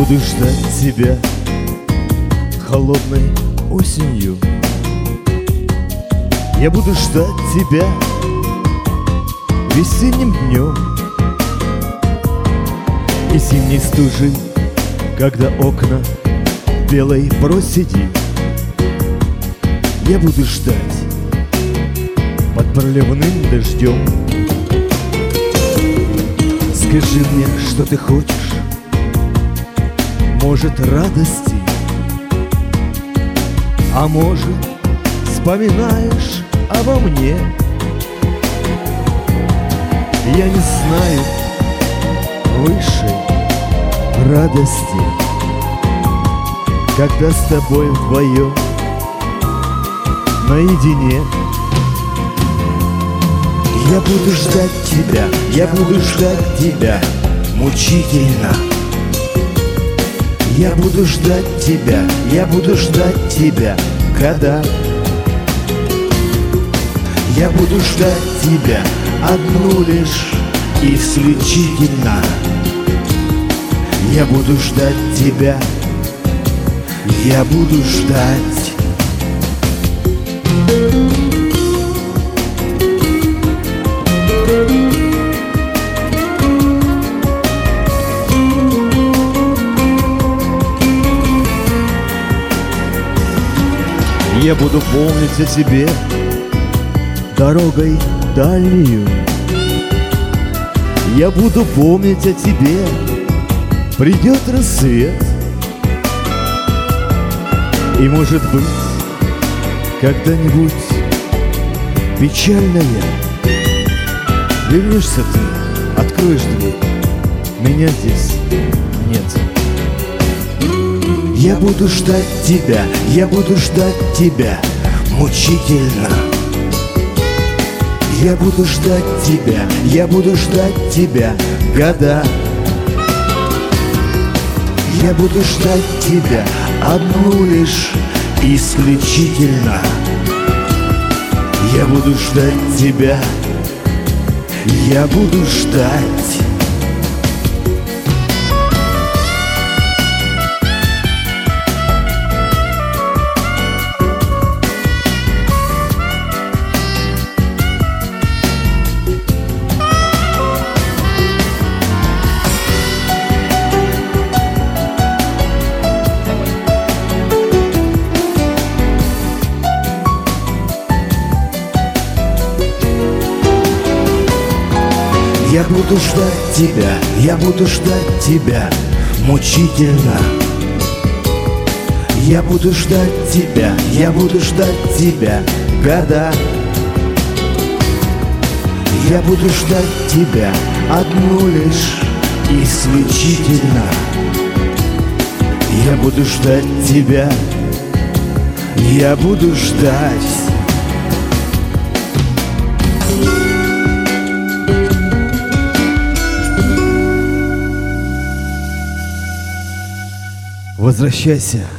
буду ждать тебя холодной осенью. Я буду ждать тебя весенним днем и зимней стужей, когда окна в белой проседи. Я буду ждать под проливным дождем. Скажи мне, что ты хочешь, может, радости, а может, вспоминаешь обо мне. Я не знаю высшей радости, когда с тобой вдвоем наедине. Я буду ждать тебя, я буду ждать тебя мучительно. Я буду ждать тебя, я буду ждать тебя года. Я буду ждать тебя одну лишь исключительно. Я буду ждать тебя, я буду ждать. Я буду помнить о тебе дорогой дальнюю. Я буду помнить о тебе, придет рассвет. И, может быть, когда-нибудь печальная вернешься ты, откроешь дверь, меня здесь нет. Я буду ждать тебя, я буду ждать тебя мучительно. Я буду ждать тебя, я буду ждать тебя года. Я буду ждать тебя одну лишь исключительно. Я буду ждать тебя, я буду ждать. Я буду ждать тебя, я буду ждать тебя мучительно. Я буду ждать тебя, я буду ждать тебя года. Я буду ждать тебя одну лишь исключительно. Я буду ждать тебя, я буду ждать. Возвращайся